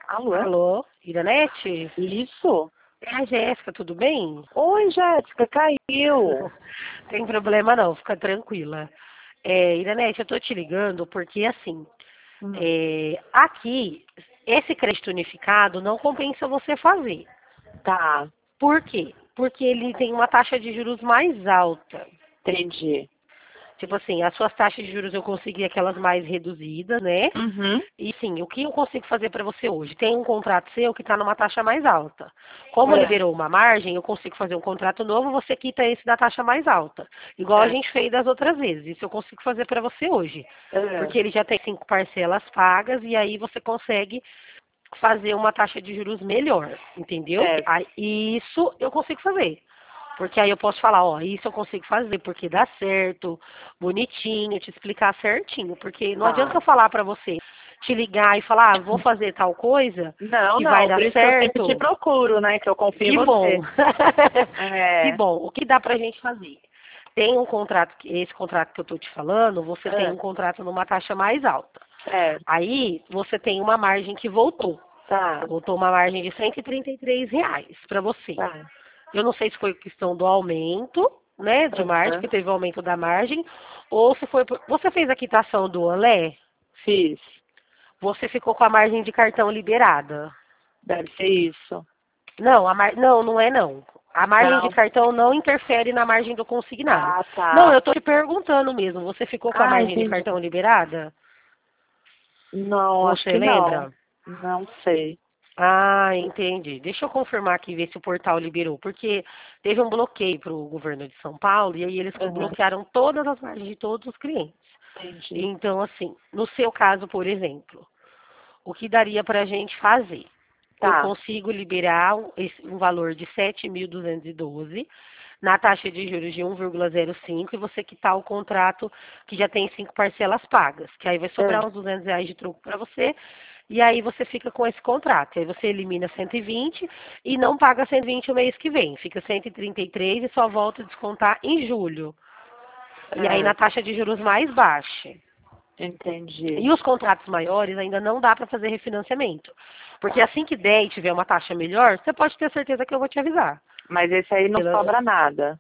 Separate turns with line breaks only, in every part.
Alô?
Alô, Iranete?
Isso?
É a Jéssica, tudo bem?
Oi, Jéssica, caiu.
Tem problema não, fica tranquila. Iranete, eu tô te ligando porque assim,
Hum,
aqui, esse crédito unificado não compensa você fazer.
tá,
Por quê? Porque ele tem uma taxa de juros mais alta.
entendi.
Tipo assim, as suas taxas de juros eu consegui aquelas mais reduzidas, né?
Uhum.
E sim, o que eu consigo fazer para você hoje? Tem um contrato seu que está numa taxa mais alta. Como
É,
liberou uma margem, eu consigo fazer um contrato novo, você quita esse da taxa mais alta. Igual a
é,
gente fez das outras vezes. Isso eu consigo fazer para você hoje.
é,
Porque ele já tem 5 parcelas pagas e aí você consegue fazer uma taxa de juros melhor, entendeu?
é,
Isso eu consigo fazer. Porque aí eu posso falar, ó, isso eu consigo fazer porque dá certo, bonitinho, te explicar certinho. Porque não adianta eu
tá.
falar pra você, te ligar e falar, vou fazer tal coisa,
Não,
que vai
não,
dar
por isso que eu sempre te
certo.
procuro, né? Que eu confio em
Que bom.
você.
Que
É,
bom. O que dá pra gente fazer? Tem um contrato, esse contrato que eu tô te falando, você tem um
é,
contrato numa taxa mais alta.
certo,
Aí você tem uma margem que voltou.
tá,
Voltou uma margem de R$ 133 para você.
tá.
Eu não sei se foi questão do aumento, né, de margem,
Aham.
que teve o aumento da margem, ou se foi. Você fez a quitação do Olé,
Fiz,
você ficou com a margem de cartão liberada.
deve ser isso.
Não, não, não é não. A margem de
Não.
cartão não interfere na margem do consignado.
Ah,
Não,
tá.
eu tô te perguntando mesmo. Você ficou com a
Ah,
margem de
entendi.
cartão liberada?
Não, acho
Você
que não.
lembra?
Não sei.
Ah, entendi. Deixa eu confirmar aqui, ver se o portal liberou, porque teve um bloqueio para o governo de São Paulo e aí eles
Aham,
bloquearam todas as margens de todos os clientes.
entendi.
Então, assim, no seu caso, por exemplo, o que daria para a gente fazer? Eu
Tá,
consigo liberar um valor de 7.212 na taxa de juros de 1,05 e você quitar o contrato que já tem 5 parcelas pagas, que aí vai
é,
sobrar uns R$ 200 de troco para você e aí você fica com esse contrato. Aí você elimina 120 e não paga 120 o mês que vem. Fica 133 e só volta a descontar em julho. E aí
é,
na taxa de juros mais baixa.
entendi.
E os contratos maiores ainda não dá para fazer refinanciamento. Porque assim que der e tiver uma taxa melhor, você pode ter certeza que eu vou te avisar.
Mas esse aí não sobra nada.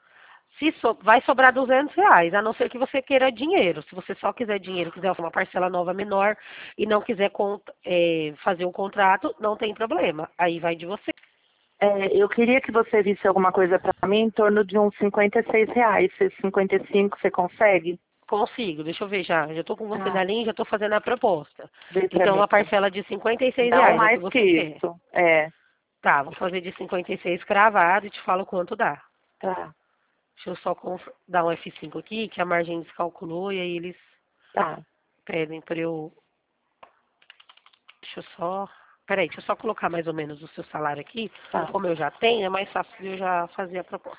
Vai sobrar R$ 200, a não ser que você queira dinheiro. Se você só quiser dinheiro, quiser uma parcela nova menor e não quiser fazer um contrato, não tem problema. Aí vai de você.
É, eu queria que você visse alguma coisa para mim em torno de uns R$ 56. Se 55 você consegue?
Consigo, deixa eu ver já. Já estou com você
Tá,
na linha, já estou fazendo a proposta.
vê pra
Então,
mim.
uma parcela de R$ 56
Não
é o que
mais que
você quer.
isso. É,
Tá, vou fazer de 56 cravado e te falo quanto dá.
tá,
Deixa eu só dar um F5 aqui, que a margem descalculou e aí eles
tá,
pedem para eu. Deixa eu só. Peraí, deixa eu só colocar mais ou menos o seu salário aqui.
tá.
Como eu já tenho, é mais fácil de eu já fazer a proposta.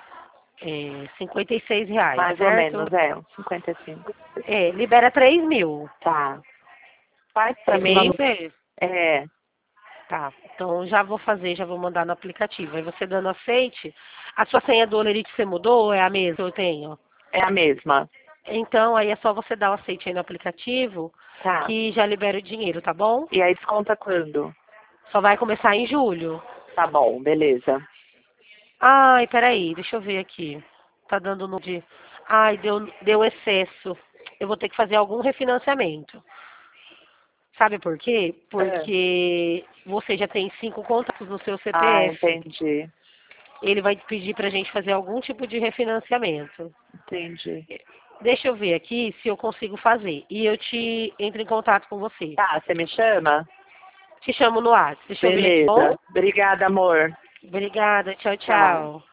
R$ 56,
Mais ou
certo?
menos, é, uns 55.
Libera 3 mil.
Tá. Faz pra
Esse
mim.
mês é.
É,
Tá, então já vou fazer, já vou mandar no aplicativo. Aí você dando aceite, a sua senha do Olerite você mudou ou é a mesma que eu tenho?
é a mesma.
Então, aí é só você dar o aceite aí no aplicativo,
Tá.
que já libera o dinheiro, tá bom?
E aí desconta quando?
Só vai começar em julho.
Tá bom, beleza.
Ai, peraí, deixa eu ver aqui. Tá dando no de. Ai, deu excesso. Eu vou ter que fazer algum refinanciamento. Sabe por quê?
É.
Porque você já tem 5 contatos no seu
Ah,
CPF.
entendi.
Ele vai pedir pra gente fazer algum tipo de refinanciamento.
Entendi.
Deixa eu ver aqui se eu consigo fazer. E eu te entro em contato com você.
Tá, você me chama?
Te chamo no WhatsApp. Deixa eu ver aqui.
Beleza.
Bom?
Obrigada, amor.
Obrigada. Tchau,
Tchau.
tchau.